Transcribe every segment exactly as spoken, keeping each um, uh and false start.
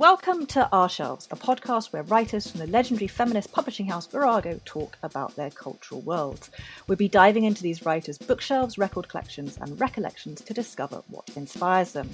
Welcome to Our Shelves, a podcast where writers from the legendary feminist publishing house Virago talk about their cultural worlds. We'll be diving into these writers' bookshelves, record collections, and recollections to discover what inspires them.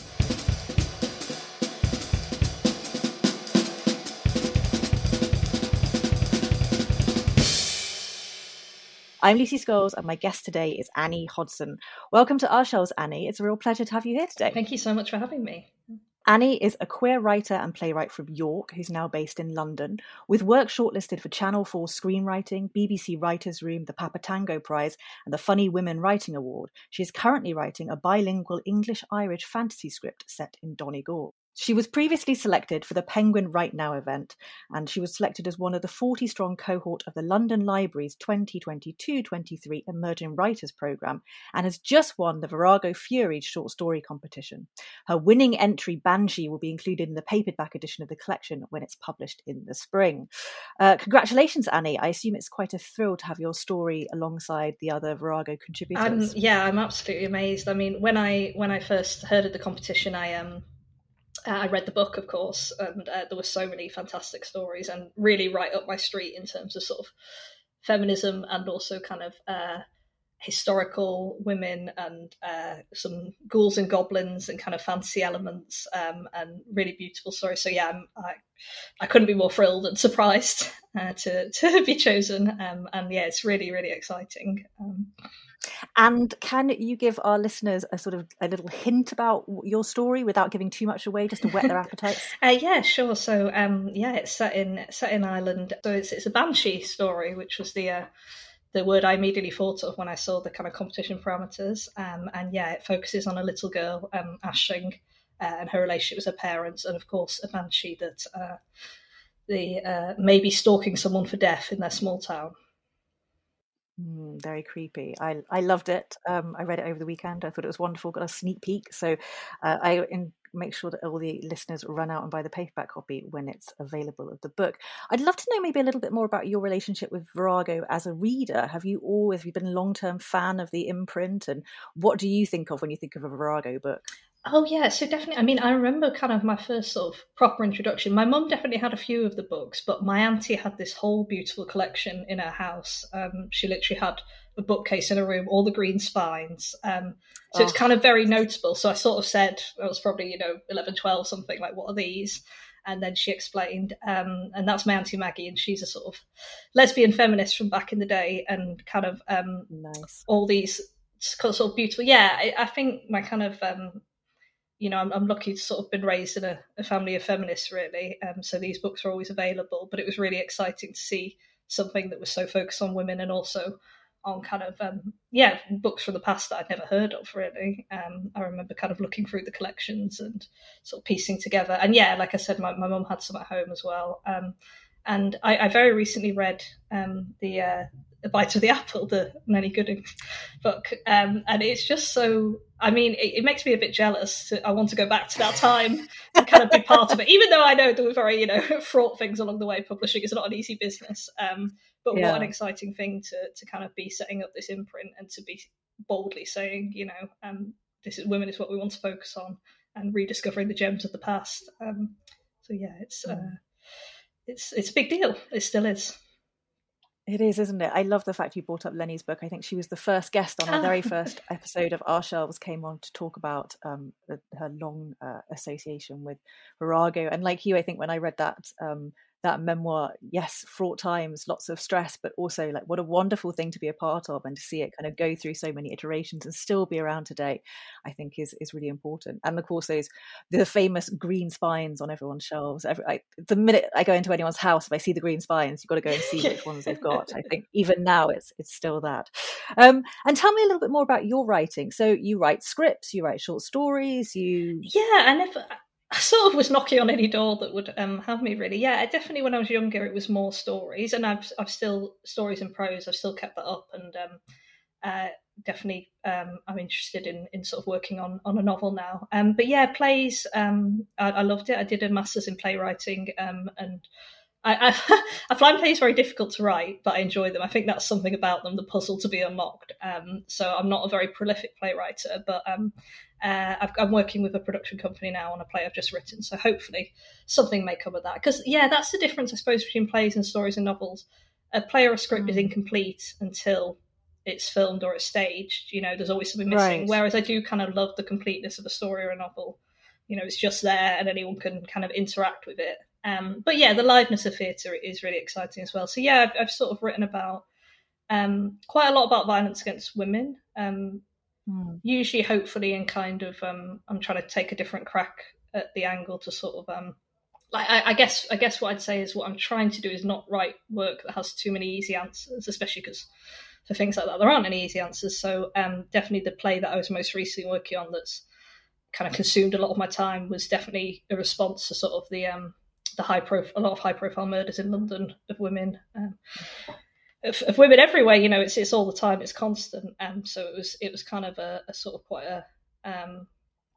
I'm Lucy Scholes, and my guest today is Annie Hodson. Welcome to Our Shelves, Annie. It's a real pleasure to have you here today. Thank you so much for having me. Annie is a queer writer and playwright from York who's now based in London, with work shortlisted for Channel four Screenwriting, B B C Writers' Room, the Papatango Prize, and the Funny Women Writing Award. She is currently writing a bilingual English-Irish fantasy script set in Donegal. She was previously selected for the Penguin Right Now event, and she was selected as one of the forty-strong cohort of the London Library's twenty twenty-two twenty-three Emerging Writers Programme, and has just won the Virago Fury short story competition. Her winning entry, Banshee, will be included in the paperback edition of the collection when it's published in the spring. Uh, congratulations, Annie. I assume it's quite a thrill to have your story alongside the other Virago contributors. Um, yeah, I'm absolutely amazed. I mean, when I when I first heard of the competition, I um. Uh, I read the book, of course, and uh, there were so many fantastic stories and really right up my street in terms of sort of feminism and also kind of uh, historical women and uh, some ghouls and goblins and kind of fantasy elements um, and really beautiful stories. So yeah, I'm, I I couldn't be more thrilled and surprised uh, to to be chosen. Um, and yeah, it's really really exciting. Um, And can you give our listeners a sort of a little hint about your story without giving too much away, just to whet their appetites? uh, yeah, sure. So um, yeah, it's set in set in Ireland. So it's it's a Banshee story, which was the uh, the word I immediately thought of when I saw the kind of competition parameters. Um, and yeah, it focuses on a little girl, um, Aisling, uh, and her relationship with her parents, and of course a banshee that uh, the uh, may be stalking someone for death in their small town. Mm, very creepy. I I loved it. Um, I read it over the weekend. I thought it was wonderful. Got a sneak peek. So uh, I in, make sure that all the listeners run out and buy the paperback copy when it's available of the book. I'd love to know maybe a little bit more about your relationship with Virago as a reader. Have you always have you been a long-term fan of the imprint? And what do you think of when you think of a Virago book? Oh yeah, so definitely. I mean, I remember kind of my first sort of proper introduction. My mum definitely had a few of the books, but my auntie had this whole beautiful collection in her house. Um, she literally had a bookcase in her room, all the green spines. Um, so oh. It's kind of very notable. So I sort of said, I was probably, you know, eleven, twelve, something like, what are these? And then she explained, um, and that's my Auntie Maggie, and she's a sort of lesbian feminist from back in the day, and kind of um, nice. all these sort of beautiful. Yeah, I, I think my kind of um, you know, I'm, I'm lucky to sort of been raised in a, a family of feminists, really. Um, so these books are always available, but it was really exciting to see something that was so focused on women and also on kind of, um, yeah, books from the past that I'd never heard of, really. Um, I remember kind of looking through the collections and sort of piecing together. And yeah, like I said, my, my mum had some at home as well. Um, and I, I very recently read um, the uh, A Bite of the Apple, the Nellie Gooding book. Um, and it's just so, I mean, it, it makes me a bit jealous. To, I want to go back to that time and kind of be part of it, even though I know there were very, you know, fraught things along the way. Publishing is not an easy business. Um, but yeah. What an exciting thing to to kind of be setting up this imprint and to be boldly saying, you know, um, this is women is what we want to focus on and rediscovering the gems of the past. Um, so yeah, it's uh, it's it's a big deal. It still is. It is, isn't it? I love the fact you brought up Lenny's book. I think she was the first guest on our very first episode of Our Shelves, came on to talk about um, the, her long uh, association with Virago. And like you, I think when I read that um, that memoir, yes, fraught times, lots of stress, but also like what a wonderful thing to be a part of, and to see it kind of go through so many iterations and still be around today, I think is is really important. And of course, those the famous green spines on everyone's shelves. Every, I, the minute I go into anyone's house, if I see the green spines, you've got to go and see which ones they've got. I think even now it's it's still that. Um, and tell me a little bit more about your writing. So you write scripts, you write short stories, you yeah, I never. I sort of was knocking on any door that would um, have me, really. Yeah, definitely when I was younger, it was more stories, and I've I've still stories in prose. I've still kept that up, and um, uh, definitely um, I'm interested in in sort of working on on a novel now. Um, but yeah, plays. Um, I, I loved it. I did a master's in playwriting, um, and I, I, I find plays very difficult to write, but I enjoy them. I think that's something about them, the puzzle to be unlocked. Um, so I'm not a very prolific playwright, but um, uh, I've, I'm working with a production company now on a play I've just written. So hopefully something may come of that. Because, yeah, that's the difference, I suppose, between plays and stories and novels. A play or a script mm. is incomplete until it's filmed or it's staged. You know, there's always something missing. Right. Whereas I do kind of love the completeness of a story or a novel. You know, it's just there and anyone can kind of interact with it. Um, but yeah, the liveness of theatre is really exciting as well. So yeah, I've, I've sort of written about um, quite a lot about violence against women. Um, mm. Usually, hopefully, in kind of um, I'm trying to take a different crack at the angle to sort of um, like I, I guess I guess what I'd say is what I'm trying to do is not write work that has too many easy answers, especially because for things like that there aren't any easy answers. So um, definitely the play that I was most recently working on that's kind of consumed a lot of my time was definitely a response to sort of the um, the high profile, a lot of high profile murders in London of women, um, of, of women everywhere. You know, it's it's all the time, it's constant. Um, so it was it was kind of a, a sort of quite a um,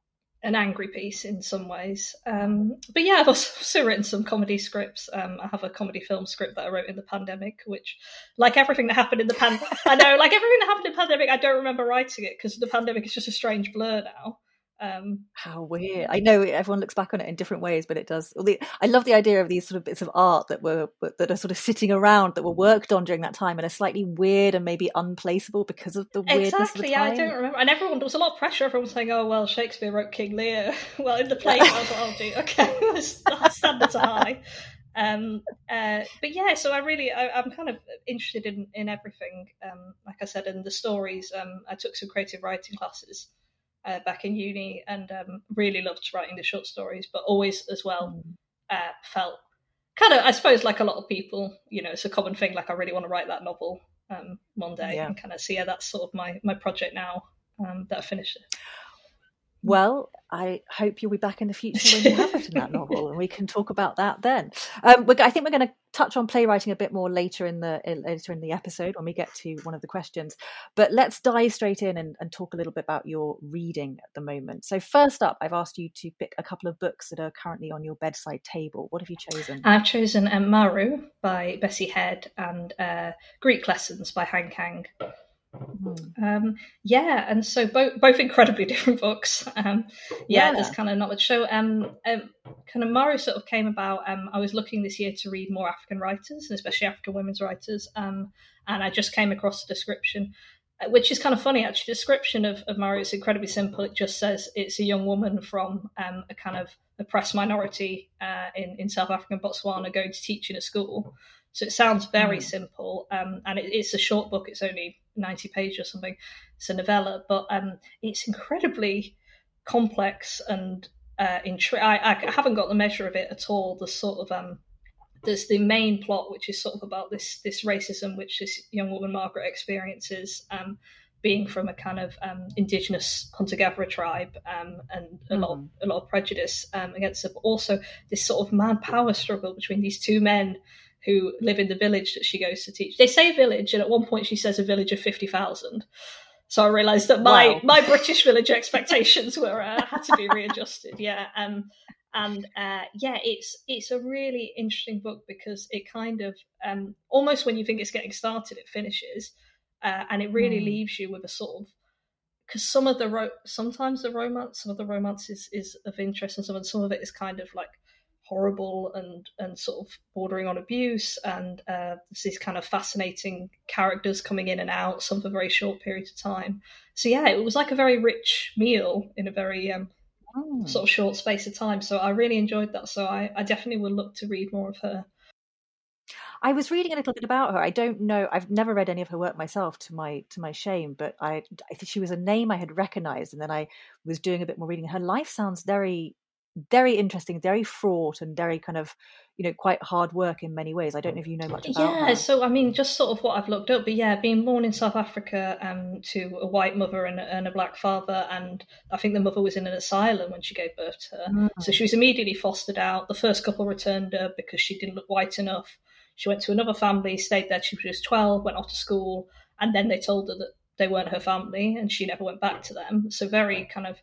an angry piece in some ways. Um, but yeah, I've also, also written some comedy scripts. Um, I have a comedy film script that I wrote in the pandemic, which, like everything that happened in the pandemic, I know, like everything that happened in the pandemic, I don't remember writing it because the pandemic is just a strange blur now. Um, How weird! I know everyone looks back on it in different ways, but it does. I love the idea of these sort of bits of art that were that are sort of sitting around that were worked on during that time and are slightly weird and maybe unplaceable because of the weirdness exactly, of the yeah, time. I don't remember. And everyone, there was a lot of pressure. Everyone was saying, "Oh well, Shakespeare wrote King Lear." Well, in the play, I was like, "Oh, gee, okay, standards are high." Um, uh, but yeah, so I really, I, I'm kind of interested in in everything. Um, like I said, in the stories, um, I took some creative writing classes. Uh, back in uni and um, really loved writing the short stories, but always as well mm. uh, felt kind of, I suppose, like a lot of people, you know, it's a common thing, like I really want to write that novel um, one day yeah. and kind of see, yeah, that's sort of my, my project now um, that I finished it. Well, I hope you'll be back in the future when you have written that novel, and we can talk about that then. Um, we're, I think we're going to touch on playwriting a bit more later in the later in the episode when we get to one of the questions. But let's dive straight in and, and talk a little bit about your reading at the moment. So first up, I've asked you to pick a couple of books that are currently on your bedside table. What have you chosen? I've chosen um, Maru by Bessie Head and uh, Greek Lessons by Han Kang. Mm. Um, yeah, and so both both incredibly different books. Um, yeah, yeah, there's kind of not much. So, um, um, kind of Maru sort of came about. Um, I was looking this year to read more African writers, and especially African women's writers. Um, and I just came across a description, which is kind of funny actually. The description of, of Maru is incredibly simple. It just says it's a young woman from um, a kind of oppressed minority uh, in in South Africa and Botswana going to teach in a school. So it sounds very mm. simple, um, and it, it's a short book. It's only ninety pages or something. It's a novella, but um, it's incredibly complex and uh, intri- I, I haven't got the measure of it at all. The sort of um, there's the main plot, which is sort of about this this racism which this young woman Margaret experiences, um, being from a kind of um, indigenous hunter-gatherer tribe, um, and a mm. lot of, a lot of prejudice um, against her, but also this sort of man-power struggle between these two men who live in the village that she goes to teach. They say village, and at one point she says a village of fifty thousand. So I realised that my, wow. my British village expectations were uh, had to be readjusted. Yeah, um, and uh, yeah, it's it's a really interesting book because it kind of um, almost when you think it's getting started, it finishes, uh, and it really mm. leaves you with a sort of, because some of the ro- sometimes the romance, some of the romance is, is of interest, and some of some of it is kind of like horrible and and sort of bordering on abuse, and uh, there's these kind of fascinating characters coming in and out, some for very short periods of time. So yeah, it was like a very rich meal in a very um, oh. sort of short space of time. So I really enjoyed that. So I, I definitely would look to read more of her. I was reading a little bit about her. I don't know. I've never read any of her work myself, to my to my shame. But I, I think she was a name I had recognised, and then I was doing a bit more reading. Her life sounds very, very interesting, very fraught, and very kind of, you know, quite hard work in many ways. I don't know if you know much about yeah, her. So I mean, just sort of what I've looked up, but yeah, being born in South Africa um, to a white mother and, and a black father, and I think the mother was in an asylum when she gave birth to her. Mm. So she was immediately fostered out. The first couple returned her because she didn't look white enough. She went to another family, stayed there till she was twelve, went off to school, and then they told her that they weren't her family, and she never went back to them. So very kind of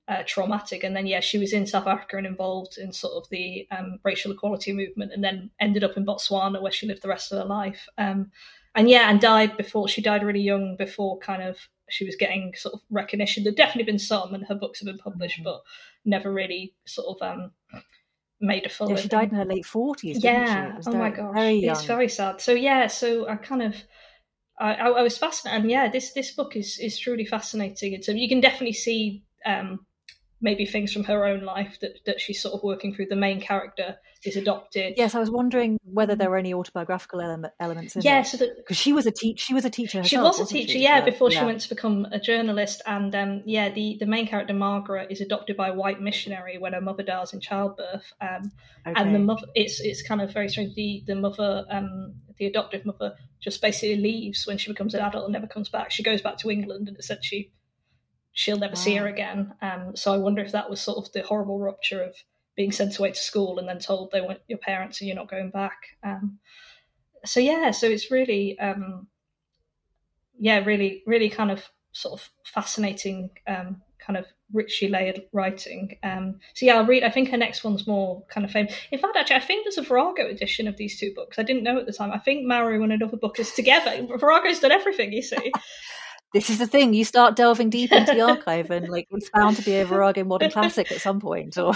uh, traumatic. And then, yeah, she was in South Africa and involved in sort of the um, racial equality movement, and then ended up in Botswana where she lived the rest of her life. Um, and yeah, and died before, she died really young, before kind of she was getting sort of recognition. There've definitely been some, and her books have been published, but never really sort of um, made a full Yeah, living. she died in her late forties, yeah. didn't she? It was oh very, my gosh, very young. It's very sad. So yeah, so I kind of, I, I, I was fascinated, and yeah, this this book is is truly fascinating. And so you can definitely see um, maybe things from her own life that that she's sort of working through. The main character is adopted. Yes, I was wondering whether there were any autobiographical ele- elements in yeah, it. so because she was a teach, she was a teacher herself. She was a wasn't teacher, she? yeah, So, before yeah. she went to become a journalist. And um, yeah, the, the main character, Margaret, is adopted by a white missionary when her mother dies in childbirth. Um, Okay. And the mother, it's it's kind of very strange. The the mother, um, the adoptive mother, just basically leaves when she becomes an adult and never comes back. She goes back to England, and essentially she'll never Wow. see her again. Um, so I wonder if that was sort of the horrible rupture of being sent away to school and then told they weren't your parents and you're not going back. Um, so yeah, so it's really, um, yeah, really, really kind of sort of fascinating, um, kind of richly layered writing. Um, so yeah, I'll read. I think her next one's more kind of famous. In fact, actually, I think there's a Virago edition of these two books. I didn't know at the time. I think Maru and another book is together. Virago's done everything, you see. This is the thing. You start delving deep into the archive, and like it's bound to be a Virago modern classic at some point. Or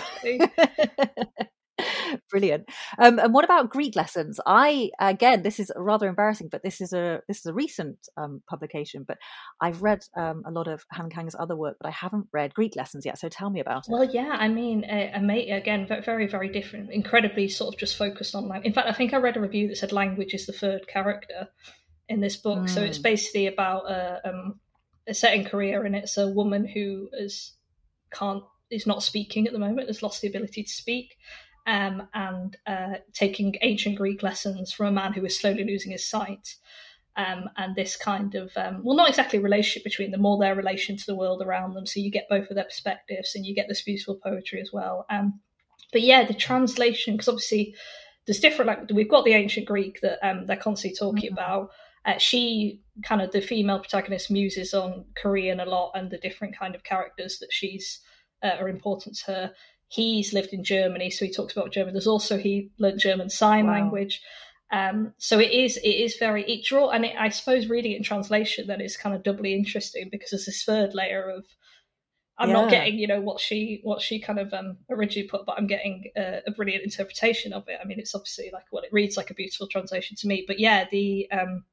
brilliant. Um, and what about Greek lessons? I again, this is rather embarrassing, but this is a this is a recent um, publication. But I've read um, a lot of Han Kang's other work, but I haven't read Greek lessons yet. So tell me about it. Well, yeah, I mean, uh, again, very, very different. Incredibly, sort of just focused on language. In fact, I think I read a review that said language is the third character in this book. Mm. So it's basically about a, um, a set in Korea, and it's a woman who is can't is not speaking at the moment, has lost the ability to speak. Um, and uh, taking ancient Greek lessons from a man who is slowly losing his sight. Um, and this kind of, um, well, not exactly a relationship between them, more their relation to the world around them. So you get both of their perspectives, and you get this beautiful poetry as well. Um, but yeah, the translation, because obviously there's different, like we've got the ancient Greek that um, they're constantly talking mm-hmm. about. Uh, she kind of, the female protagonist muses on Korean a lot, and the different kind of characters that she's uh, are important to her. He's lived in Germany, so he talks about German. There's also, he learned German Sign wow. Language. Um, so it is it is very, it draw, and it, I suppose reading it in translation then is kind of doubly interesting, because there's this third layer of, I'm yeah. not getting, you know, what she what she kind of um, originally put, but I'm getting a, a brilliant interpretation of it. I mean, it's obviously like, well, it reads like a beautiful translation to me, but yeah, the um,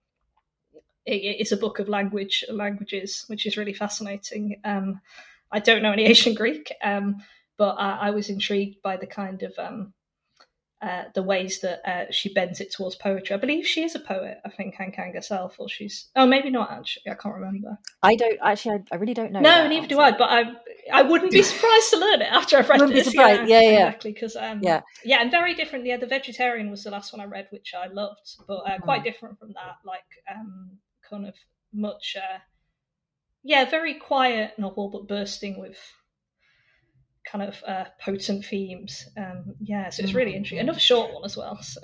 it, it's a book of language languages, which is really fascinating. Um, I don't know any ancient Greek, um, but I, I was intrigued by the kind of um, uh, the ways that uh, she bends it towards poetry. I believe she is a poet, I think, Han Kang herself, or she's, oh, maybe not actually, I can't remember. I don't, actually, I, I really don't know. No, neither answer. do I, but I I wouldn't be surprised to learn it after I've read wouldn't this. Be surprised. Yeah, yeah, yeah. Exactly, because, um, yeah. yeah, and very different. Yeah, The Vegetarian was the last one I read, which I loved, but uh, quite mm. different from that, like um, kind of much, uh, yeah, very quiet novel, but bursting with kind of uh, potent themes. Um, yeah, so it's really interesting. Another short one as well. So.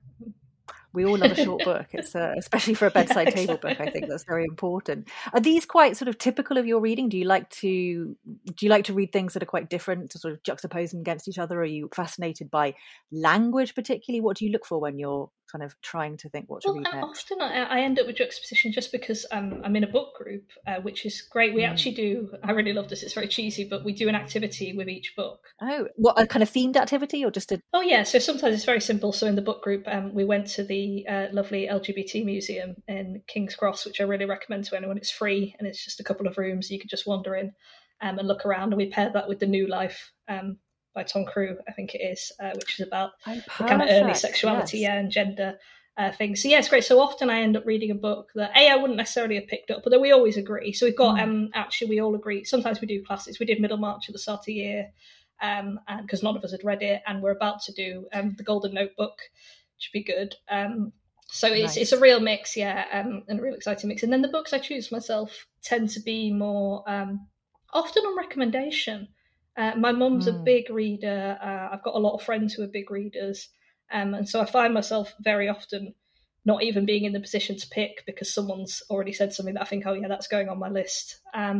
We all love a short book. It's uh, especially for a bedside yeah, exactly. table book. I think that's very important. Are these quite sort of typical of your reading? Do you like to do you like to read things that are quite different, to sort of juxtapose them against each other? Are you fascinated by language particularly? What do you look for when you're kind of trying to think what to well, read next? Often I, I end up with juxtaposition just because um, I'm in a book group, uh, which is great. We mm. actually do, I really love this, it's very cheesy, but we do an activity with each book. Oh, what, a kind of themed activity or just a... Oh yeah, so sometimes it's very simple. So in the book group, um, we went to the uh, lovely L G B T museum in King's Cross, which I really recommend to anyone. It's free and it's just a couple of rooms. You can just wander in um, and look around. And we paired that with The New Life um, by Tom Crew, I think it is, uh, which is about oh, the kind of early sexuality yes. yeah, and gender uh, things. So yeah, it's great. So often I end up reading a book that A, I wouldn't necessarily have picked up, but then we always agree. So we've got, mm. um, actually we all agree. Sometimes we do classes. We did Middlemarch at the start of the year um, and because none of us had read it, and we're about to do um, The Golden Notebook, which would be good. Um, so it's nice. It's a real mix, yeah, um, and a real exciting mix. And then the books I choose myself tend to be more um, often on recommendation. Uh, my mum's mm. a big reader. Uh, I've got a lot of friends who are big readers. Um, and so I find myself very often not even being in the position to pick because someone's already said something that I think, oh yeah, that's going on my list. Um,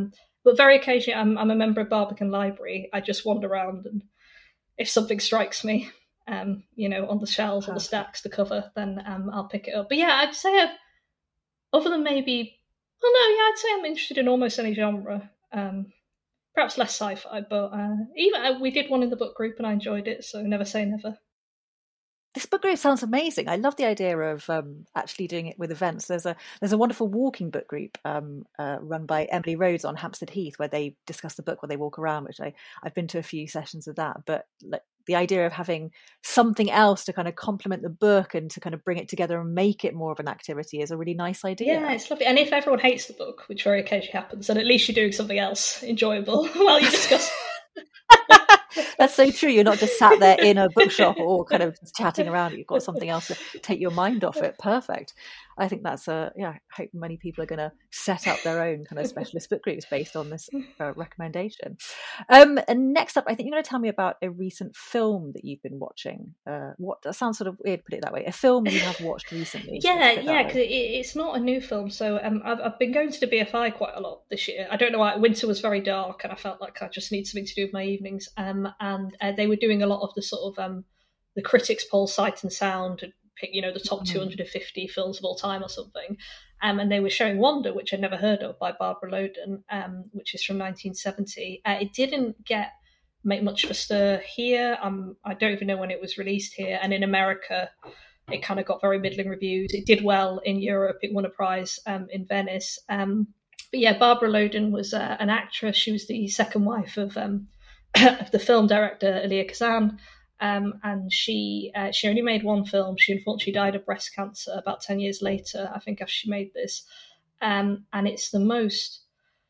but very occasionally, I'm I'm a member of Barbican Library. I just wander around, and if something strikes me, um, you know, on the shelves or the stacks, the cover, then um, I'll pick it up. But yeah, I'd say I've, other than maybe, well, no, yeah, I'd say I'm interested in almost any genre. Um, perhaps less sci-fi, but uh, even uh, we did one in the book group and I enjoyed it. So never say never. This book group sounds amazing. I love the idea of um, actually doing it with events. There's a there's a wonderful walking book group um, uh, run by Emily Rhodes on Hampstead Heath, where they discuss the book while they walk around. Which I I've been to a few sessions of that. But like, the idea of having something else to kind of complement the book and to kind of bring it together and make it more of an activity is a really nice idea. Yeah, it's lovely. And if everyone hates the book, which very occasionally happens, then at least you're doing something else enjoyable while you discuss. That's so true. You're not just sat there in a bookshop or kind of just chatting around. You've got something else to take your mind off it. Perfect. I think that's a, yeah, I hope many people are going to set up their own kind of specialist book groups based on this uh, recommendation. Um, and next up, I think you're going to tell me about a recent film that you've been watching. Uh, what that sounds sort of weird, put it that way. A film you have watched recently. Yeah, yeah, because it, it's not a new film. So um, I've, I've been going to the B F I quite a lot this year. I don't know why. Winter was very dark and I felt like I just need something to do with my evenings. Um, and uh, they were doing a lot of the sort of um, the critics poll Sight and Sound, and pick, you know, the top mm. two hundred fifty films of all time or something. Um, and they were showing Wanda, which I'd never heard of, by Barbara Loden, um, which is from nineteen seventy. Uh, it didn't get make much of a stir here. Um, I don't even know when it was released here. And in America, it kind of got very middling reviews. It did well in Europe. It won a prize um, in Venice. Um, but yeah, Barbara Loden was uh, an actress. She was the second wife of, um, of the film director Elia Kazan. Um, and she uh, she only made one film. She unfortunately died of breast cancer about ten years later, I think, after she made this. Um, and it's the most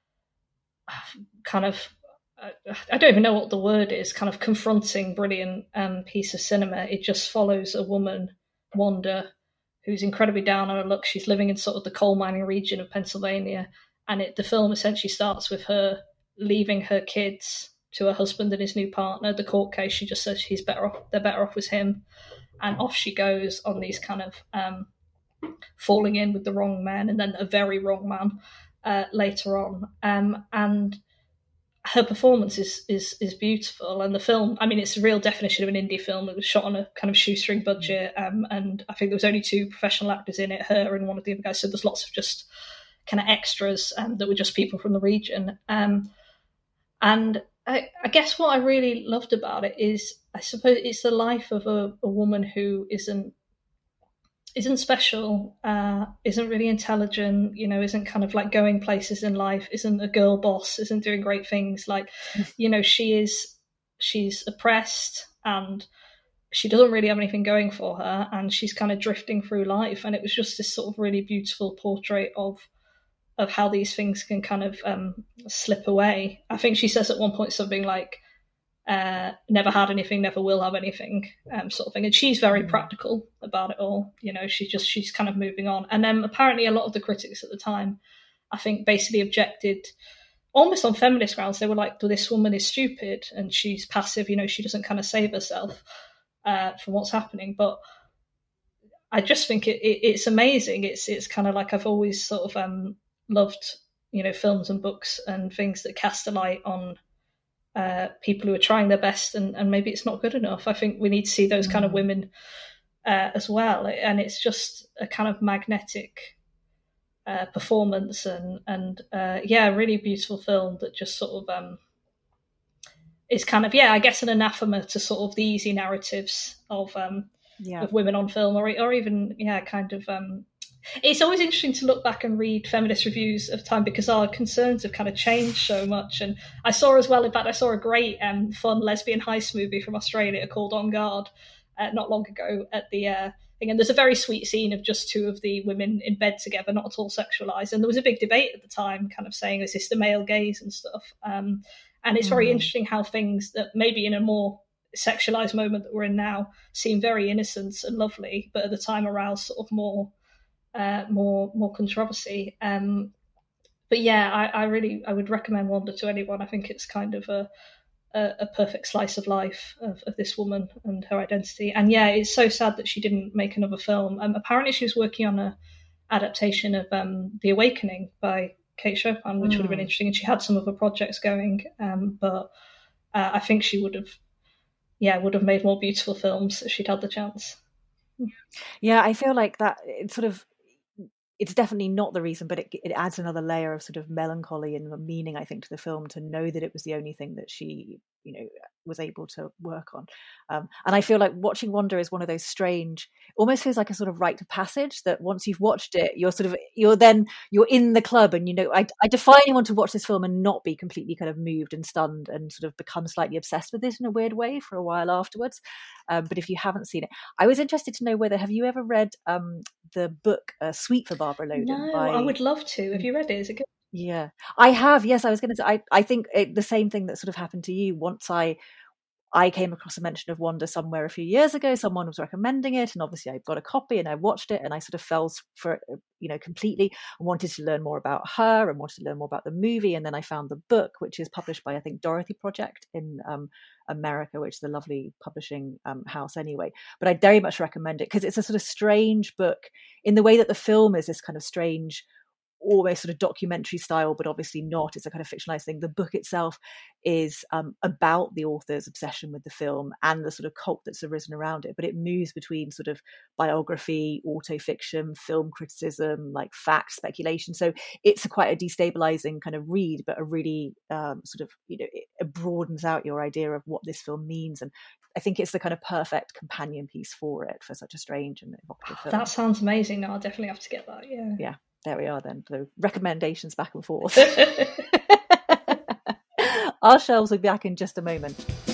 kind of, uh, I don't even know what the word is, kind of confronting, brilliant um, piece of cinema. It just follows a woman, Wanda, who's incredibly down on her luck. She's living in sort of the coal mining region of Pennsylvania. And it, the film essentially starts with her leaving her kids to her husband and his new partner. The court case, she just says he's better off, they're better off with him. And off she goes on these kind of um, falling in with the wrong man, and then a very wrong man uh, later on. Um, and her performance is, is is beautiful. And the film, I mean, it's a real definition of an indie film. It was shot on a kind of shoestring budget. Um, and I think there was only two professional actors in it, her and one of the other guys. So there's lots of just kind of extras um, that were just people from the region. Um, and I, I guess what I really loved about it is, I suppose, it's the life of a, a woman who isn't isn't special, uh, isn't really intelligent, you know, isn't kind of like going places in life, isn't a girl boss, isn't doing great things. Like, you know, she is, she's oppressed and she doesn't really have anything going for her, and she's kind of drifting through life. And it was just this sort of really beautiful portrait of of how these things can kind of um, slip away. I think she says at one point something like, uh, never had anything, never will have anything, um, sort of thing. And she's very mm. practical about it all. You know, she's just, she's kind of moving on. And then apparently a lot of the critics at the time, I think, basically objected almost on feminist grounds. They were like, well, this woman is stupid and she's passive, you know, she doesn't kind of save herself uh, from what's happening. But I just think it, it, it's amazing. It's, it's kind of like, I've always sort of, um, loved, you know, films and books and things that cast a light on uh, people who are trying their best, and, and maybe it's not good enough. I think we need to see those mm. kind of women uh, as well. And it's just a kind of magnetic uh, performance and, and uh, yeah, a really beautiful film that just sort of um, is kind of, yeah, I guess an anathema to sort of the easy narratives of um, yeah. of women on film, or, or even, yeah, kind of... Um, it's always interesting to look back and read feminist reviews of time, because our concerns have kind of changed so much. And I saw as well, in fact, I saw a great um, fun lesbian heist movie from Australia called On Guard uh, not long ago at the uh, thing. And there's a very sweet scene of just two of the women in bed together, not at all sexualized. And there was a big debate at the time kind of saying, is this the male gaze and stuff? Um, and it's mm-hmm. very interesting how things that maybe in a more sexualized moment that we're in now seem very innocent and lovely, but at the time aroused sort of more Uh, more more controversy. Um, but yeah, I, I really I would recommend Wanda to anyone. I think it's kind of a a, a perfect slice of life of, of this woman and her identity. And yeah, it's so sad that she didn't make another film. Um, apparently, she was working on a adaptation of um, The Awakening by Kate Chopin, which mm. would have been interesting. And she had some other projects going, um, but uh, I think she would have, yeah, would have made more beautiful films if she'd had the chance. Yeah, I feel like that it's sort of, it's definitely not the reason, but it, it adds another layer of sort of melancholy and meaning, I think, to the film, to know that it was the only thing that she, you know, was able to work on. Um, and I feel like watching Wonder is one of those strange, almost feels like a sort of rite of passage, that once you've watched it, you're sort of, you're then, you're in the club, and, you know, I, I defy anyone to watch this film and not be completely kind of moved and stunned and sort of become slightly obsessed with it in a weird way for a while afterwards. Um, but if you haven't seen it, I was interested to know whether, have you ever read um, the book uh, Sweet for Barbara Loden? No, by... I would love to. Have you read it? Is it good? Yeah, I have. Yes, I was going to say, I, I think it, the same thing that sort of happened to you. Once I I came across a mention of Wonder somewhere a few years ago, someone was recommending it, and obviously I got a copy and I watched it, and I sort of fell for it, you know, completely, and wanted to learn more about her and wanted to learn more about the movie. And then I found the book, which is published by, I think, Dorothy Project in um, America, which is a lovely publishing um, house anyway. But I very much recommend it because it's a sort of strange book in the way that the film is this kind of strange, almost sort of documentary style, but obviously not. It's a kind of fictionalized thing. The book itself is um, about the author's obsession with the film and the sort of cult that's arisen around it, but it moves between sort of biography, autofiction, film criticism, like fact, speculation. So it's a quite a destabilizing kind of read, but a really um, sort of, you know, it broadens out your idea of what this film means. And I think it's the kind of perfect companion piece for it, for such a strange and evocative film. That sounds amazing. No, I'll definitely have to get that. Yeah. Yeah. There we are then. So recommendations back and forth. Our shelves will be back in just a moment.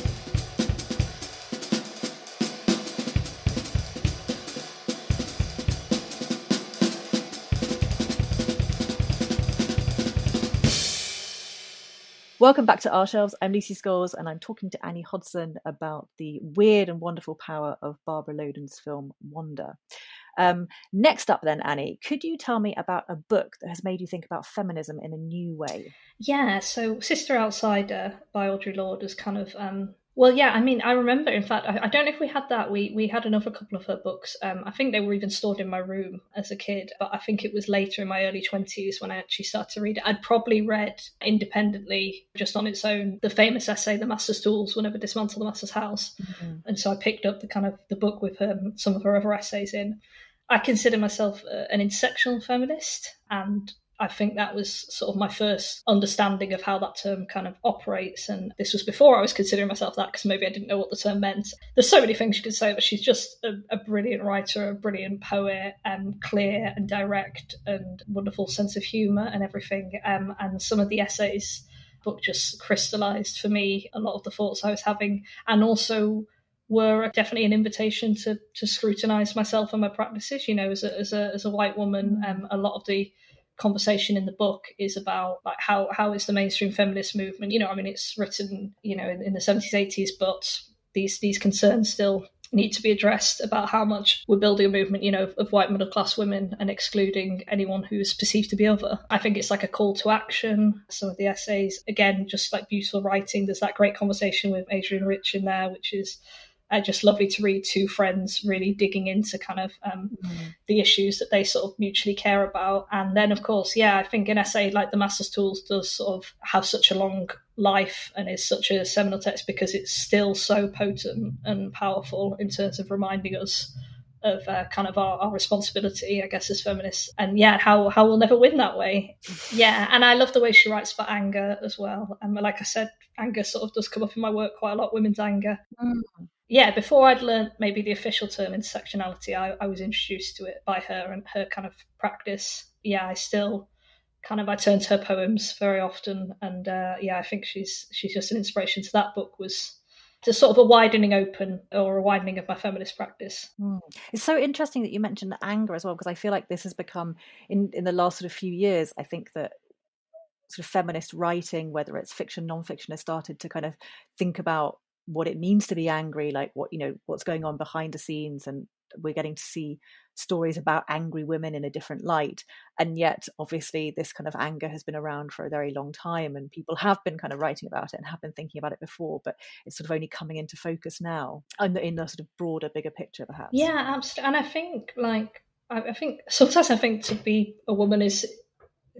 Welcome back to Our Shelves. I'm Lucy Scholes, and I'm talking to Annie Hodson about the weird and wonderful power of Barbara Loden's film Wonder. Um, next up then, Annie, could you tell me about a book that has made you think about feminism in a new way? Yeah, so Sister Outsider by Audre Lorde is kind of, um, well, yeah, I mean, I remember, in fact, I, I don't know if we had that. We we had another couple of her books. Um, I think they were even stored in my room as a kid, but I think it was later in my early twenties when I actually started to read it. I'd probably read independently, just on its own, the famous essay, The Master's Tools Will Never Dismantle the Master's House. Mm-hmm. And so I picked up the kind of the book with her, some of her other essays in. I consider myself uh, an intersectional feminist, and I think that was sort of my first understanding of how that term kind of operates. And this was before I was considering myself that, because maybe I didn't know what the term meant. There's so many things you could say, but she's just a, a brilliant writer, a brilliant poet, um, clear and direct and wonderful sense of humour and everything. Um, and some of the essays book just crystallised for me a lot of the thoughts I was having, and also were definitely an invitation to to scrutinise myself and my practices. You know, as a as a as a white woman, um, a lot of the conversation in the book is about like how how is the mainstream feminist movement. You know, I mean, it's written, you know, in, in the seventies, eighties, but these these concerns still need to be addressed about how much we're building a movement, you know, of, of white middle class women and excluding anyone who is perceived to be other. I think it's like a call to action. Some of the essays, again, just like beautiful writing. There's that great conversation with Adrienne Rich in there, which is Uh, just lovely to read two friends really digging into kind of um, mm. the issues that they sort of mutually care about. And then, of course, yeah, I think an essay like The Master's Tools does sort of have such a long life and is such a seminal text because it's still so potent and powerful in terms of reminding us of uh, kind of our, our responsibility, I guess, as feminists. And yeah, how how we'll never win that way. Yeah, and I love the way she writes about anger as well. And like I said, anger sort of does come up in my work quite a lot, women's anger. Mm. Yeah, before I'd learned maybe the official term intersectionality, I, I was introduced to it by her and her kind of practice. Yeah, I still kind of, I turn to her poems very often. And uh, yeah, I think she's she's just an inspiration. So that book was just sort of a widening open or a widening of my feminist practice. Mm. It's so interesting that you mentioned anger as well, because I feel like this has become, in, in the last sort of few years, I think that sort of feminist writing, whether it's fiction, non-fiction, has started to kind of think about what it means to be angry, like what, you know, what's going on behind the scenes. And we're getting to see stories about angry women in a different light. And yet, obviously, this kind of anger has been around for a very long time, and people have been kind of writing about it and have been thinking about it before, but it's sort of only coming into focus now in the, in the sort of broader, bigger picture, perhaps. Yeah, absolutely. And I think, like, I, I think sometimes I think to be a woman is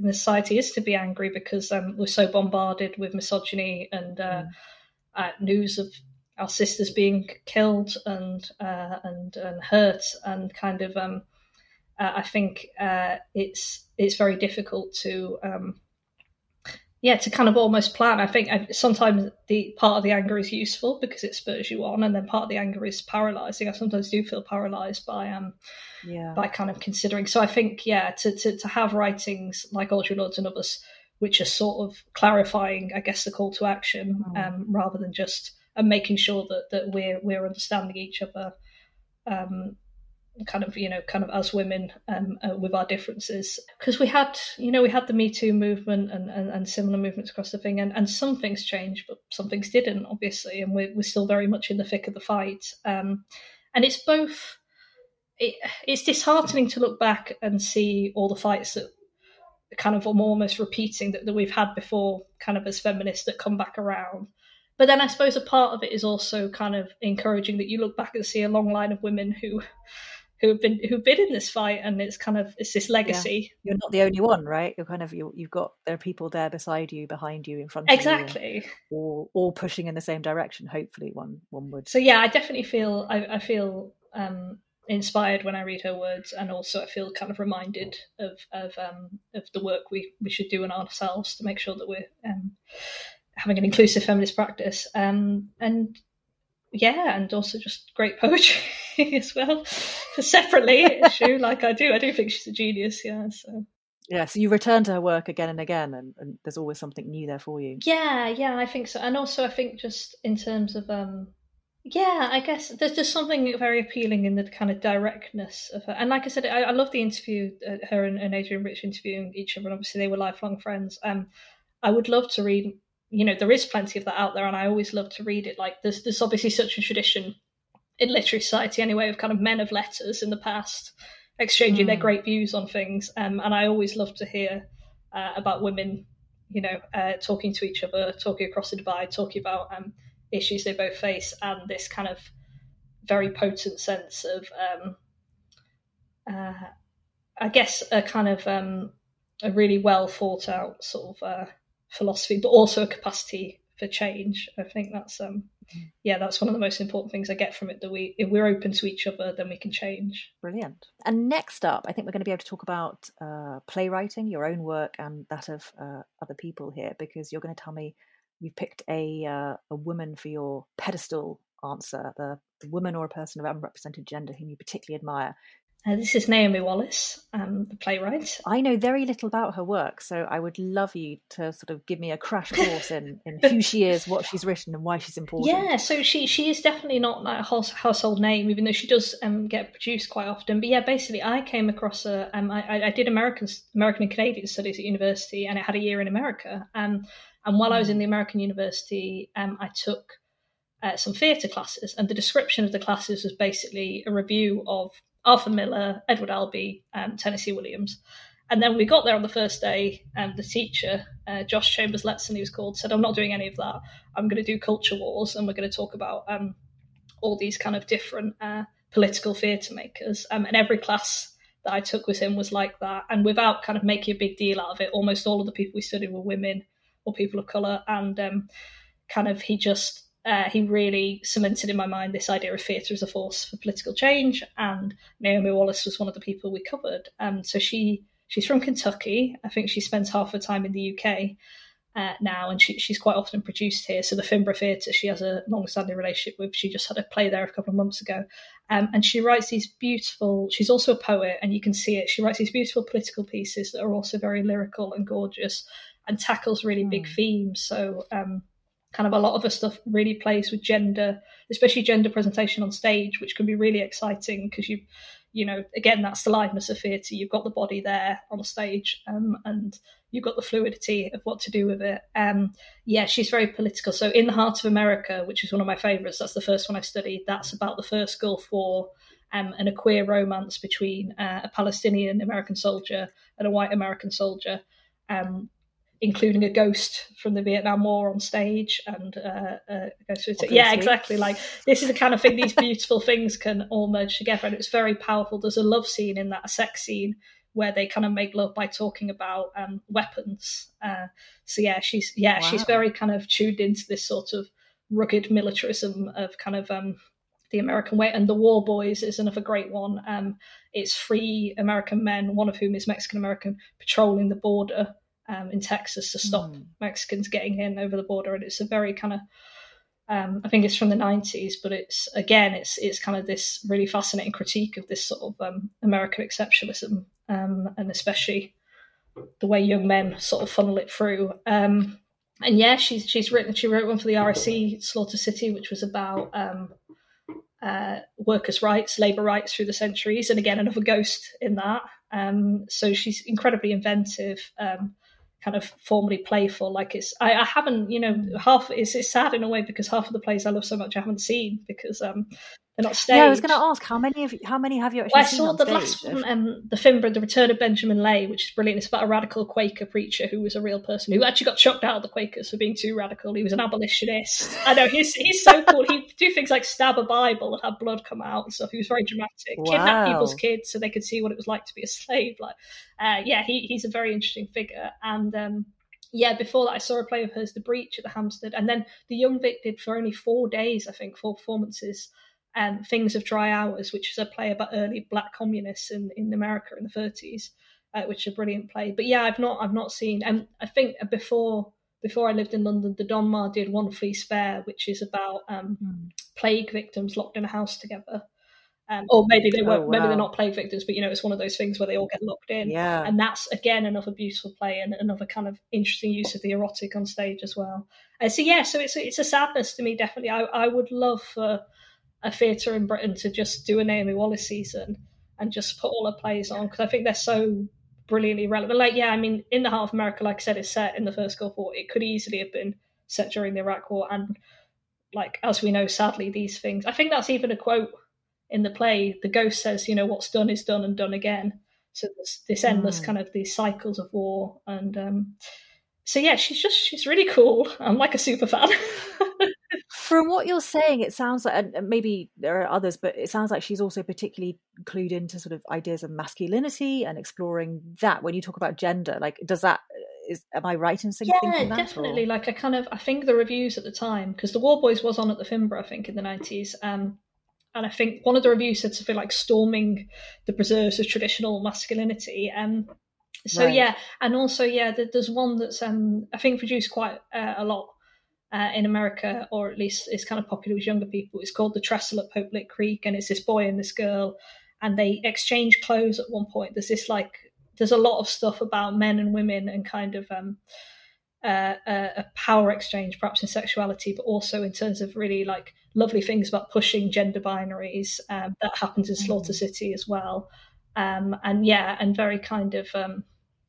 in the society is to be angry because um, we're so bombarded with misogyny and uh, mm. uh, news of our sisters being killed and uh, and and hurt, and kind of um, uh, I think uh, it's it's very difficult to um, yeah to kind of almost plan. I think I, sometimes the part of the anger is useful because it spurs you on, and then part of the anger is paralyzing. I sometimes do feel paralyzed by um yeah. by kind of considering. So I think yeah to to to have writings like Audre Lorde and others which are sort of clarifying, I guess, the call to action mm. um, rather than just and making sure that that we're we're understanding each other, um, kind of you know kind of as women um, uh, with our differences. Because we had you know we had the Me Too movement and, and, and similar movements across the thing, and, and some things changed, but some things didn't, obviously, and we're we're still very much in the thick of the fight. Um, and it's both. It, it's disheartening to look back and see all the fights that kind of I'm almost repeating that, that we've had before, kind of as feminists, that come back around. But then I suppose a part of it is also kind of encouraging that you look back and see a long line of women who who have been who've been in this fight, and it's kind of it's this legacy. Yeah. You're not the only one, right? You're kind of you you've got there are people there beside you, behind you, in front of exactly. you, exactly, all all pushing in the same direction. Hopefully, one one would. So yeah, I definitely feel I, I feel um, inspired when I read her words, and also I feel kind of reminded of of um, of the work we we should do on ourselves to make sure that we're um, having an inclusive feminist practice, um, and yeah, and also just great poetry as well. Separately, issue like I do, I do think she's a genius. Yeah, so yeah, so you return to her work again and again, and, and there's always something new there for you. Yeah, yeah, I think so, and also I think just in terms of um, yeah, I guess there's just something very appealing in the kind of directness of her. And like I said, I, I love the interview, uh, her and, and Adrienne Rich interviewing each other, and obviously they were lifelong friends. Um, I would love to read. You know, there is plenty of that out there, and I always love to read it. Like, there's there's obviously such a tradition in literary society anyway of kind of men of letters in the past exchanging mm. their great views on things, um, and I always love to hear uh, about women, you know, uh, talking to each other, talking across the divide, talking about um, issues they both face, and this kind of very potent sense of, um, uh, I guess, a kind of um, a really well thought out sort of uh, philosophy, but also a capacity for change. I think that's um yeah that's one of the most important things I get from it, that we if we're open to each other, then we can change. Brilliant. And next up, I think we're going to be able to talk about uh playwriting, your own work and that of uh, other people here, because you're going to tell me you've picked a uh, a woman for your pedestal answer, the, the woman or a person of unrepresented gender whom you particularly admire. Uh, this is Naomi Wallace, um, the playwright. I know very little about her work, so I would love you to sort of give me a crash course in, in who she is, what she's written, and why she's important. Yeah, so she she is definitely not like a household name, even though she does um, get produced quite often. But yeah, basically, I came across her. Um, I, I did American American and Canadian studies at university, and I had a year in America. Um, and while I was in the American university, um, I took uh, some theatre classes, and the description of the classes was basically a review of Arthur Miller, Edward Albee, and Tennessee Williams. And then we got there on the first day, and the teacher, uh, Josh Chambers Letson, he was called, said, I'm not doing any of that. I'm going to do culture wars, and we're going to talk about um, all these kind of different uh, political theatre makers. Um, and every class that I took with him was like that. And without kind of making a big deal out of it, almost all of the people we studied were women or people of colour. And um, kind of he just... Uh, he really cemented in my mind this idea of theatre as a force for political change, and Naomi Wallace was one of the people we covered. Um, so she she's from Kentucky. I think she spends half her time in the U K uh, now, and she, she's quite often produced here. So the Finborough Theatre, she has a long-standing relationship with. She just had a play there a couple of months ago. Um, and she writes these beautiful, she's also a poet, and you can see it. She writes these beautiful political pieces that are also very lyrical and gorgeous, and tackles really mm. big themes. So um kind of a lot of her stuff really plays with gender, especially gender presentation on stage, which can be really exciting because you, you know, again, that's the liveness of theatre. You've got the body there on the stage, um, and you've got the fluidity of what to do with it. Um, yeah, she's very political. So In the Heart of America, which is one of my favourites, that's the first one I studied. That's about the first Gulf War um, and a queer romance between uh, a Palestinian American soldier and a white American soldier. Um, including a ghost from the Vietnam War on stage, and uh, uh, yeah, exactly. Like, this is the kind of thing, these beautiful things can all merge together, and it's very powerful. There's a love scene in that, a sex scene where they kind of make love by talking about um, weapons. Uh, so yeah, she's yeah Wow. she's very kind of tuned into this sort of rugged militarism of kind of um, the American way. And The War Boys is another great one. Um, it's three American men, one of whom is Mexican American, patrolling the border um, in Texas to stop mm. Mexicans getting in over the border. And it's a very kind of Um, I think it's from the nineties, but it's again, it's it's kind of this really fascinating critique of this sort of um, American exceptionalism, um, and especially the way young men sort of funnel it through. Um, and yeah, she's she's written. She wrote one for the R S C, Slaughter City, which was about um, uh, workers' rights, labour rights through the centuries, and again, another ghost in that. Um, so she's incredibly inventive. Um, kind of formally playful. Like it's I, I haven't you know half it's, it's sad in a way because half of the plays I love so much I haven't seen because um they're not staged. Yeah, I was going to ask how many of how many have you actually well, seen I saw on the stage? last one, um, the Fimbra, The Return of Benjamin Lay, which is brilliant. It's about a radical Quaker preacher who was a real person who actually got chucked out of the Quakers for being too radical. He was an abolitionist. I know he's he's so cool. He'd do things like stab a Bible and have blood come out and stuff. He was very dramatic. Wow. Kidnap people's kids so they could see what it was like to be a slave. Like, uh, yeah, he he's a very interesting figure. And um, yeah, before that, I saw a play of hers, The Breach, at the Hampstead. And then the Young Vic did for only four days, I think, four performances, um, Things of Dry Hours, which is a play about early black communists in, in America in the thirties, uh, which is a brilliant play. But yeah, I've not I've not seen. And I think before before I lived in London, the Donmar did One Fleece Fair, which is about um, mm. plague victims locked in a house together. Um, or maybe they weren't, oh, wow. maybe they're not plague victims, but you know, it's one of those things where they all get locked in. Yeah. And that's again another beautiful play and another kind of interesting use of the erotic on stage as well. And so yeah, so it's it's a sadness to me, definitely. I, I would love for a theatre in Britain to just do a Naomi Wallace season and just put all her plays on, because I think they're so brilliantly relevant. Like, yeah, I mean, In the Heart of America, like I said, is set in the first Gulf War. It could easily have been set during the Iraq War, and like as we know, sadly, these things. I think that's even a quote in the play. The ghost says, you know, what's done is done and done again. So there's this endless mm. kind of these cycles of war. And um, so, yeah, she's just, she's really cool. I'm like a super fan. From what you're saying, it sounds like, and maybe there are others, but it sounds like she's also particularly clued into sort of ideas of masculinity and exploring that. When you talk about gender, like, does that, is, am I right in thinking yeah, that? Definitely. Or? Like, I kind of, I think the reviews at the time, because The War Boys was on at the Fimbra, I think, in the nineties. Um, And I think one of the reviews said something like storming the preserves of traditional masculinity. Um, so, right. yeah. And also, yeah, there's one that's, um, I think, produced quite uh, a lot uh, in America, or at least is kind of popular with younger people. It's called The Trestle at Pope Lick Creek. And it's this boy and this girl, and they exchange clothes at one point. There's this, like, there's a lot of stuff about men and women and kind of um, uh, a, a power exchange, perhaps in sexuality, but also in terms of really, like, lovely things about pushing gender binaries. Um, that happens in Slaughter mm. City as well. Um, and yeah, and very kind of, um,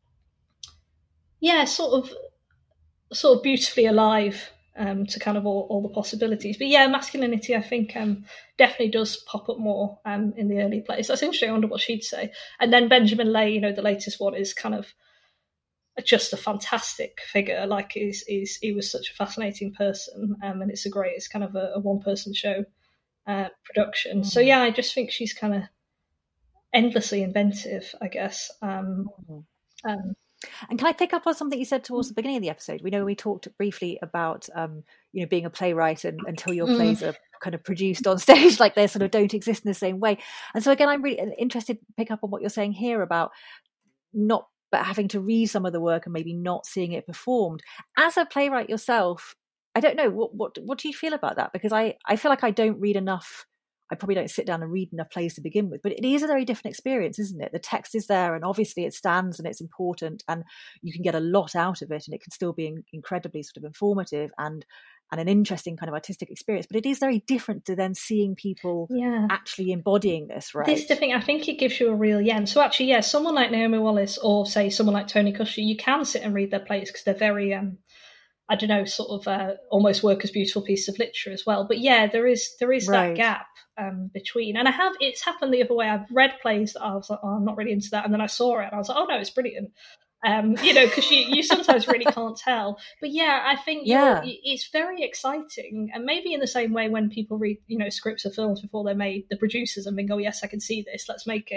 yeah, sort of, sort of beautifully alive um, to kind of all, all the possibilities. But yeah, masculinity, I think, um, definitely does pop up more um, in the early plays. That's interesting. I wonder what she'd say. And then Benjamin Lay, you know, the latest one, is kind of just a fantastic figure. Like, is is he was such a fascinating person, um, and it's a great, it's kind of a, a one person show uh, production. Mm. So yeah, I just think she's kind of endlessly inventive, I guess. Um, mm. um, and can I pick up on something you said towards the beginning of the episode? We know we talked briefly about um, you know, being a playwright and until your mm. plays are kind of produced on stage, like they sort of don't exist in the same way. And so again, I'm really interested to pick up on what you're saying here about not but having to read some of the work and maybe not seeing it performed. As a playwright yourself, I don't know, what what what do you feel about that? Because I, I feel like I don't read enough. I probably don't sit down and read enough plays to begin with, but it is a very different experience, isn't it? The text is there and obviously it stands and it's important and you can get a lot out of it and it can still be incredibly sort of informative and and an interesting kind of artistic experience, but it is very different to then seeing people yeah. actually embodying this, right? This is the thing, I think it gives you a real yen. So actually, yeah, someone like Naomi Wallace or say someone like Tony Kushner, you can sit and read their plays because they're very, um, I don't know, sort of uh, almost work as beautiful pieces of literature as well. But yeah, there is there is right. that gap um, between. And I have, it's happened the other way. I've read plays that I was like, oh, I'm not really into that. And then I saw it and I was like, oh no, it's brilliant. Um, you know, because you, you sometimes really can't tell. But yeah, I think yeah. it's very exciting. And maybe in the same way when people read, you know, scripts of films before they're made, the producers and think, oh, yes, I can see this, let's make it.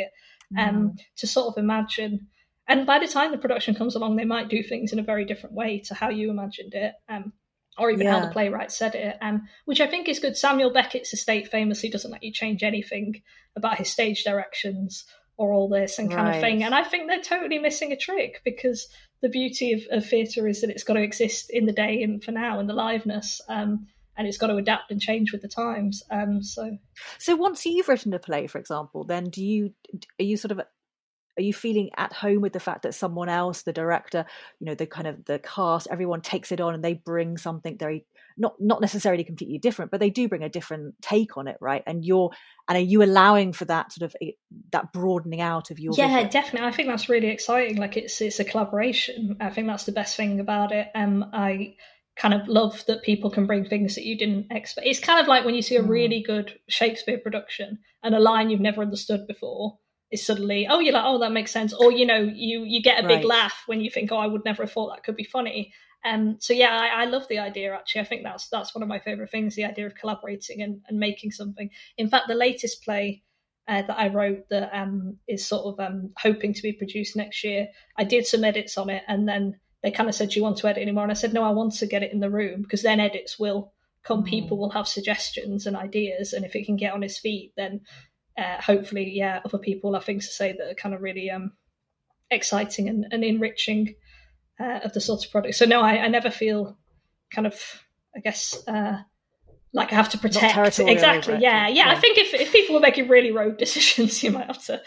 um, mm. to sort of imagine. And by the time the production comes along, they might do things in a very different way to how you imagined it, um, or even yeah. how the playwright said it, um, which I think is good. Samuel Beckett's estate famously doesn't let you change anything about his stage directions or all this and kind right. of thing. And I think they're totally missing a trick, because the beauty of, of theatre is that it's got to exist in the day and for now, and the liveness, um, and it's got to adapt and change with the times. Um, so, so once you've written a play, for example, then do you are you sort of are you feeling at home with the fact that someone else, the director, you know, the kind of the cast, everyone takes it on and they bring something very not not necessarily completely different, but they do bring a different take on it, right? And you're and are you allowing for that sort of that broadening out of your yeah, vision? definitely. I think that's really exciting. Like it's it's a collaboration. I think that's the best thing about it. Um, I kind of love that people can bring things that you didn't expect. It's kind of like when you see a really good Shakespeare production and a line you've never understood before is suddenly, oh, you're like, oh, that makes sense. Or, you know, you you get a big right. laugh when you think, oh, I would never have thought that could be funny. Um, so, yeah, I, I love the idea, actually. I think that's that's one of my favourite things, the idea of collaborating and, and making something. In fact, the latest play uh, that I wrote that um, is sort of um, hoping to be produced next year, I did some edits on it, and then they kind of said, do you want to edit anymore? And I said, no, I want to get it in the room, because then edits will come. Mm. People will have suggestions and ideas, and if it can get on his feet, then uh, hopefully, yeah, other people have things to say that are kind of really um, exciting and, and enriching uh, of the sort of product. So no, I, I never feel kind of, I guess, uh, like I have to protect. Exactly, yeah, yeah, yeah. I think if, if people were making really rogue decisions, you might have to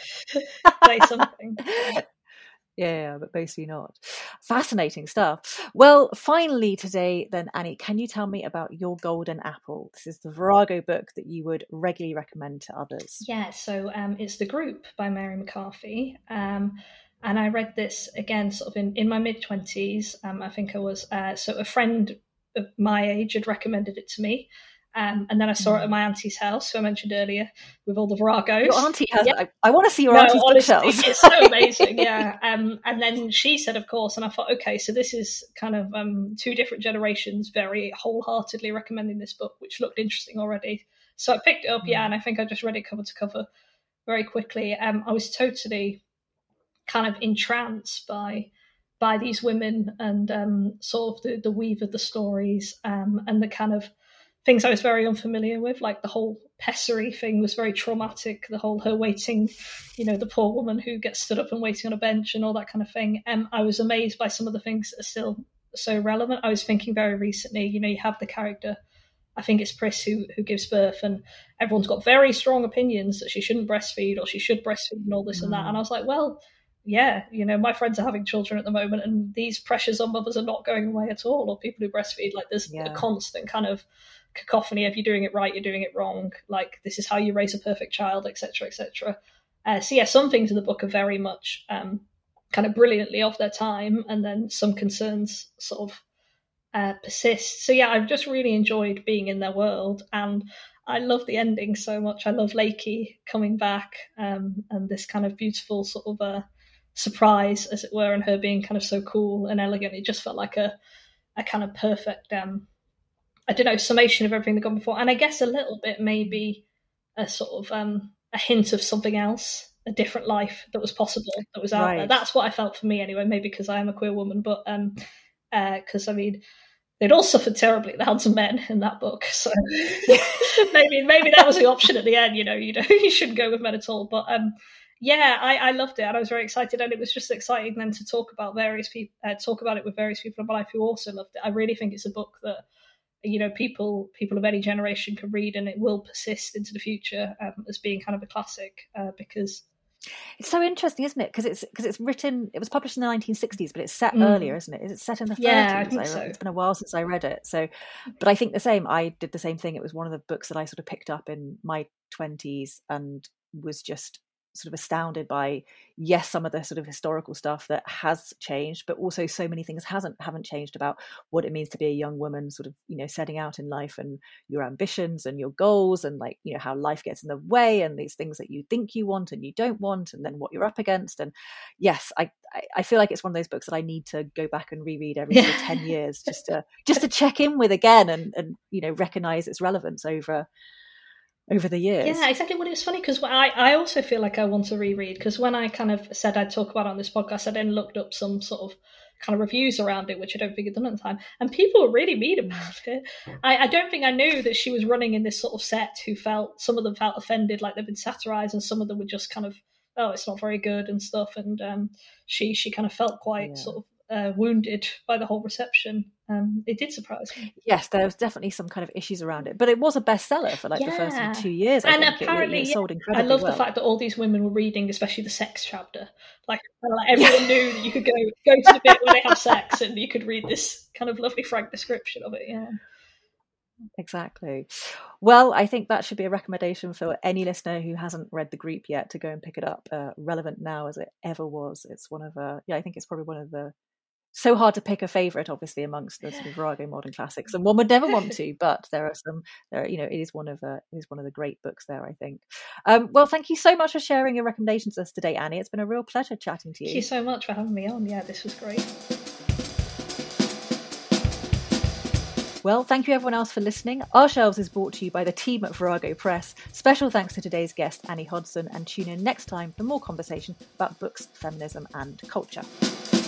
say something. Yeah. Yeah, but basically not. Fascinating stuff. Well, finally today then, Annie, can you tell me about Your Golden Apple? This is the Virago book that you would regularly recommend to others. Yeah, so um, it's The Group by Mary McCarthy. Um, and I read this, again, sort of in, in my mid-twenties. Um, I think I was, uh, so a friend of my age had recommended it to me. Um, and then I saw mm. it at my auntie's house, who I mentioned earlier, with all the Viragos. Your auntie has. Yeah. I, I want to see your no, auntie's honestly, bookshelves. It's so amazing, yeah. Um, and then she said, of course, and I thought, okay, so this is kind of um, two different generations very wholeheartedly recommending this book, which looked interesting already. So I picked it up, mm. yeah, and I think I just read it cover to cover very quickly. Um, I was totally kind of entranced by by these women and um, sort of the, the weave of the stories um, and the kind of things I was very unfamiliar with, like the whole pessary thing was very traumatic, the whole her waiting, you know, the poor woman who gets stood up and waiting on a bench and all that kind of thing. Um, I was amazed by some of the things that are still so relevant. I was thinking very recently, you know, you have the character, I think it's Pris who, who gives birth, and everyone's got very strong opinions that she shouldn't breastfeed or she should breastfeed and all this mm. and that. And I was like, well, yeah, you know, my friends are having children at the moment and these pressures on mothers are not going away at all, or people who breastfeed. Like there's yeah. a constant kind of cacophony of you're doing it right, you're doing it wrong, like this is how you raise a perfect child, etc, etc. Uh, so yeah, some things in the book are very much um, kind of brilliantly of their time, and then some concerns sort of uh, persist. So yeah, I've just really enjoyed being in their world, and I love the ending so much. I love Lakey coming back um, and this kind of beautiful sort of uh, surprise, as it were, and her being kind of so cool and elegant. It just felt like a, a kind of perfect um, I don't know, summation of everything that gone before. And I guess a little bit maybe a sort of um, a hint of something else, a different life that was possible, that was out right. there. That's what I felt for me anyway, maybe because I am a queer woman, but um, because, uh, I mean, they'd all suffered terribly at the hands of men in that book. So maybe maybe that was the option at the end, you know, you know, you shouldn't go with men at all. But um, yeah, I, I loved it and I was very excited. And it was just exciting then to talk about various people, uh, talk about it with various people in my life who also loved it. I really think it's a book that, you know, people people of any generation can read, and it will persist into the future um, as being kind of a classic uh, because it's so interesting, isn't it? Because it's because it's written, it was published in the nineteen sixties, but it's set mm. earlier, isn't it? Is it set in the thirties? Yeah, I think I so. It's been a while since I read it. So, but I think the same. I did the same thing. It was one of the books that I sort of picked up in my twenties and was just sort of astounded by, yes, some of the sort of historical stuff that has changed, but also so many things hasn't haven't changed about what it means to be a young woman, sort of, you know, setting out in life and your ambitions and your goals, and like, you know, how life gets in the way and these things that you think you want and you don't want, and then what you're up against. And yes, I I feel like it's one of those books that I need to go back and reread every yeah. sort of ten years just to just to check in with again and and you know, recognize its relevance over over the years. Yeah, exactly. Well, it was funny because I, I also feel like I want to reread, because when I kind of said I'd talk about it on this podcast, I then looked up some sort of kind of reviews around it, which I don't think I'd done at the time, and people were really mean about it. I, I don't think I knew that she was running in this sort of set who felt, some of them felt offended, like they've been satirized, and some of them were just kind of, oh, it's not very good and stuff. And um, she she kind of felt quite yeah. sort of uh, wounded by the whole reception. Um, it did surprise me. Yes, there was definitely some kind of ishes around it, but it was a bestseller for like yeah. the first two years. I and think. apparently, it, it sold I love well. the fact that all these women were reading, especially the sex chapter. Like, like everyone knew that you could go go to the bit where they have sex, and you could read this kind of lovely, frank description of it. Yeah. Exactly. Well, I think that should be a recommendation for any listener who hasn't read The Greep yet to go and pick it up. Uh, relevant now as it ever was. It's one of uh, yeah, I think it's probably one of the, so hard to pick a favourite, obviously, amongst the sort of Virago modern classics, and one would never want to. But there are some, there are, you know, it is one of uh, it is one of the great books there, I think. Um, well, thank you so much for sharing your recommendations with us today, Annie. It's been a real pleasure chatting to you. Thank you so much for having me on. Yeah, this was great. Well, thank you everyone else for listening. Our Shelves is brought to you by the team at Virago Press. Special thanks to today's guest, Annie Hodson, and tune in next time for more conversation about books, feminism and culture.